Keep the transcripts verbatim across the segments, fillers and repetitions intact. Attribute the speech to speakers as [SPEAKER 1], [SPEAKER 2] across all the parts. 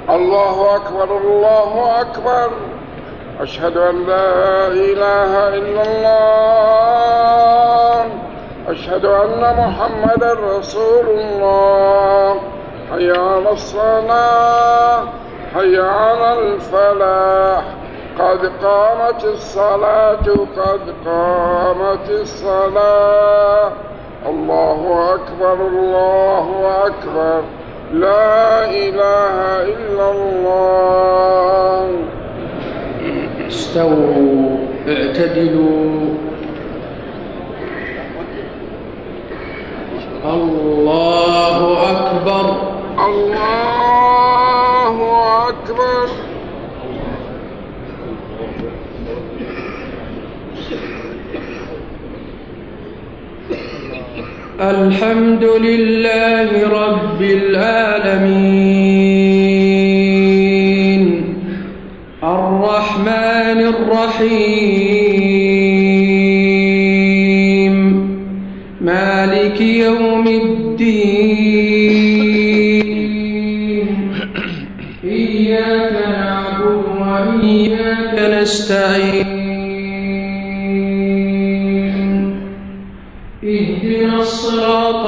[SPEAKER 1] الله أكبر الله أكبر. أشهد أن لا إله إلا الله. أشهد أن محمدا رسول الله. حي على الصلاة حي على الفلاح. قد قامت الصلاة قد قامت الصلاة. الله أكبر الله أكبر. لا إله إلا الله.
[SPEAKER 2] استووا اعتدلوا. الله أكبر
[SPEAKER 1] الله أكبر.
[SPEAKER 2] الحمد لله رب العالمين الرحمن الرحيم مالك يوم الدين. إياك نعبد وإياك نستعين. اهدنا الصراط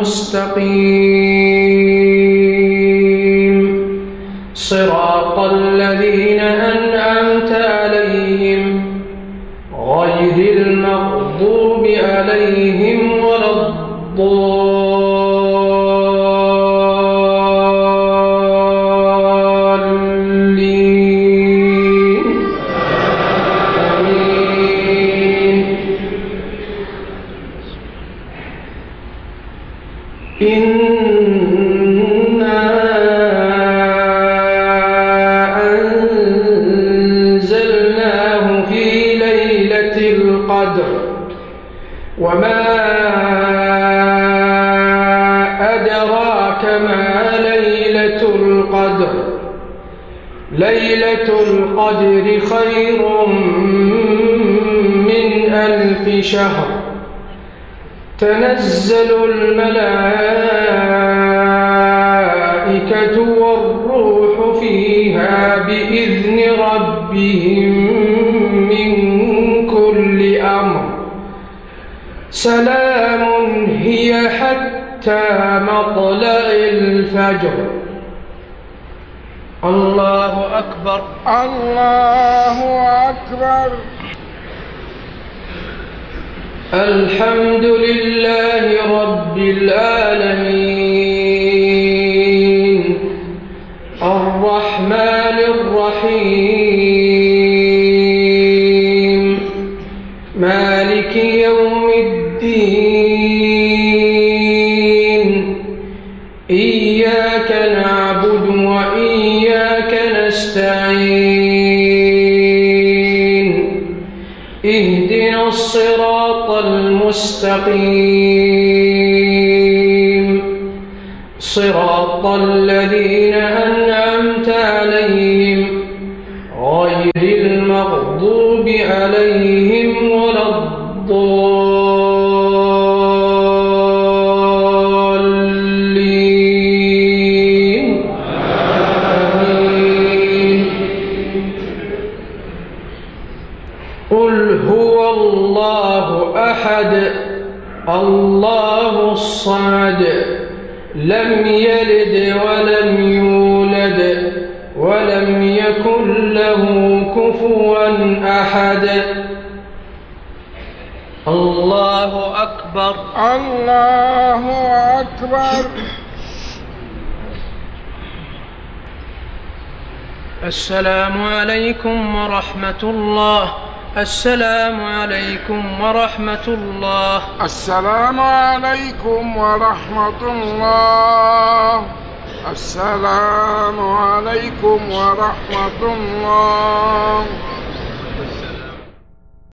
[SPEAKER 2] المستقيم صراط الذين أنعمت عليهم غير المغضوب عليهم ولا الضالين. آمين. إنا أنزلناه في ليلة القدر وما أدراك ما ليلة القدر. ليلة القدر خير من ألف شهر. تنزل الملائكة والروح فيها بإذن ربهم من كل أمر. سلام هي حتى مطلع الفجر. الله أكبر
[SPEAKER 1] الله أكبر.
[SPEAKER 2] الحمد لله رب العالمين الرحمن الرحيم مالك يوم الدين. إياك نعبد وإياك نستعين. اهدنا الصراط المستقيم صراط الذين أنعمت عليهم غير المغضوب عليهم ولا الضالين. آمين. قل هو الله أحد الله الصمد لم يلد ولم يولد ولم يكن له كفوا أحد. الله أكبر
[SPEAKER 1] الله أكبر.
[SPEAKER 2] السلام عليكم ورحمة الله. السلام عليكم ورحمة الله.
[SPEAKER 1] السلام عليكم ورحمة الله. السلام عليكم ورحمة الله.